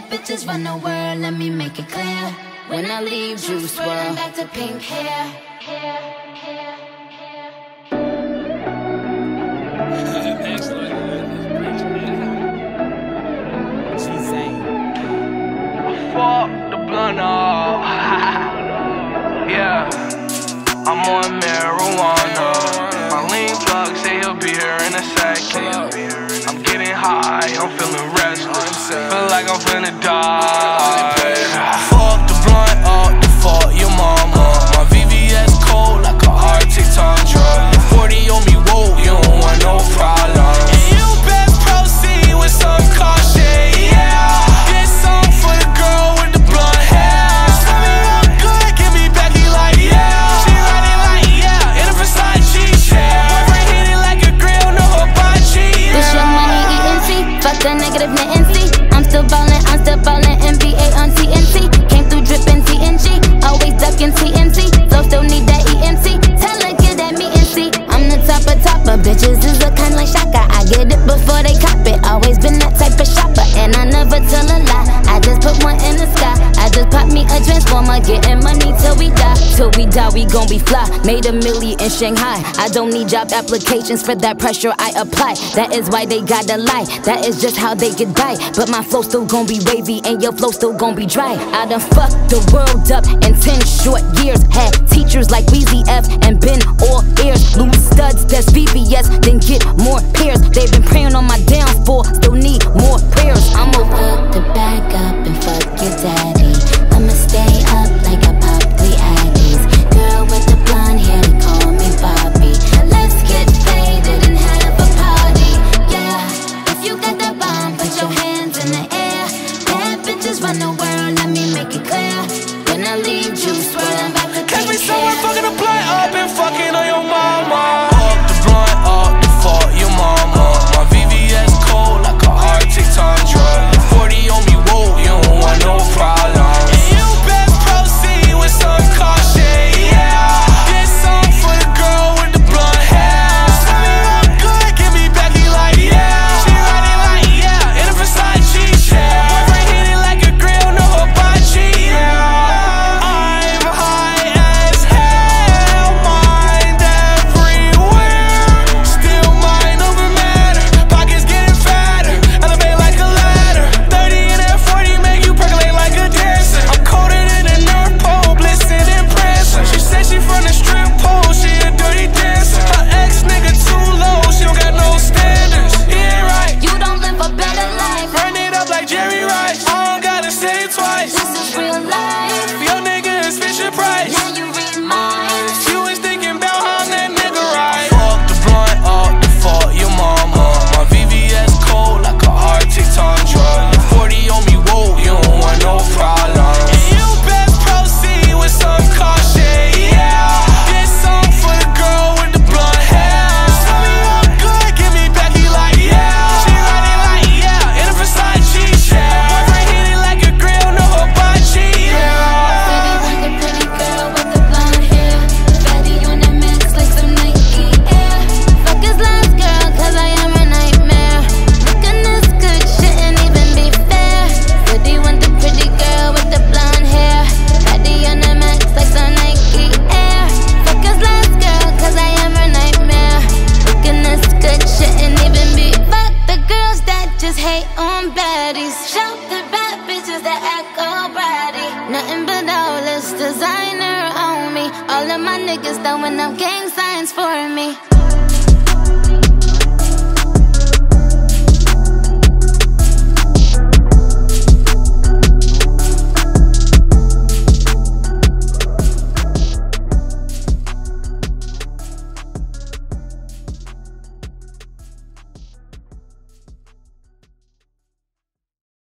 bitches run the world, let me make it clear. When I leave, Juice WRLD back to pink hair. Fuck the blunt off. Yeah, I'm on marijuana. My lean plug say he'll be here in a second. I'm getting high, I'm feeling restless. Feel like I'm finna die. Fuck the blunt up, default your mama. My VVS cold like a Arctic tundra. 40 on me, whoa, you don't want no problem. And you best proceed with some caution, yeah. This song for the girl with the blonde hair. Tell me I'm good, give me Becky like yeah. She riding like yeah, in a Versace chair. Boyfriend hit it like a grill, no hibachi, yeah. This your money ENT, fuck that negative Nancy. I'm still ballin', NBA on TNT. Came through drippin' TNG, always duckin' TNT. So still need that ENT, tell her get that me and see. I'm the topper, bitches is a kind like Shaka. I get it before they cop it, always been that type of shopper. And I never tell a lie, I just put one in the sky. I just pop me a transformer, getting money till we die. Till we die, we gon' be fly. Made $1 million in Shanghai. I don't need job applications for that pressure I apply. That is why they gotta lie, that is just how they get by. But my flow still gon' be wavy and your flow still gon' be dry. I done fucked the world up in 10 short years. Had teachers like Weezy F and been all ears. Louis studs, that's VVS, then get more pairs. They've been praying on my downfall, still need more prayers. I'ma work to back up and fuck your daddy. I'ma stay up like I pop the Addies. Girl with the blonde hair, they call me Bobby. Let's get faded and have a party, yeah. If you got that bomb, put your hands in the air. Bad bitches run the world, let me make it clear. When I leave, Juice WRLD, I'm about to catch me take somewhere care. fucking the blunt up and fucking on your mama. Fuck the blunt up, default your mama. My VVS cold like a Arctic tundra. 40 on me, whoa, you don't want no problem. And you best proceed with some caution, yeah. This song for the girl with the blonde hair. Tell me I'm good, give me Becky like yeah. She riding like yeah, in a Versace chair. Boyfriend hit it like a grill, no hibachi, yeah. I'm high as hell, mind everywhere. Still mind over matter, pockets getting fatter. Elevate like a ladder, 30 and that 40 make you percolate like a dancer. I'm colder than a North Pole, blitzing and prancing. She said she from the strip pole, she a dirty dancer. Her ex nigga too low, she don't got no standards. He ain't right, You don't live a better life, burn it up like Jerry Rice. I don't gotta say it twice. this is real life. Your nigga is Fisher Price. Now you read minds. You was thinking about how that nigga right. Fuck the blunt up, default your mama. My VVS cold like a Arctic tundra. 40 on me, whoa, you don't want no problem. And you best proceed with some caution, yeah. This song for the girl with the blonde hair. Tell me I'm good, give me Becky like yeah. She riding like yeah, in a Versace chair. Boyfriend hit it like a grill, no hibachi, yeah. Pretty girl with the blonde hair. Fatty on the max like some Nike Air. Fuck his last girl, cause I am a nightmare. Looking this good, shouldn't even be fair. Pretty want the pretty girl with the blonde hair. Fatty on the max like some Nike Air. Fuck his last girl, cause I am a nightmare. Looking this good, shouldn't even be. Fuck the girls that just hate on baddies. Shout the bad bitches that act all bratty. Nothing but all this designer on me. All of my niggas throwing up gang signs for me.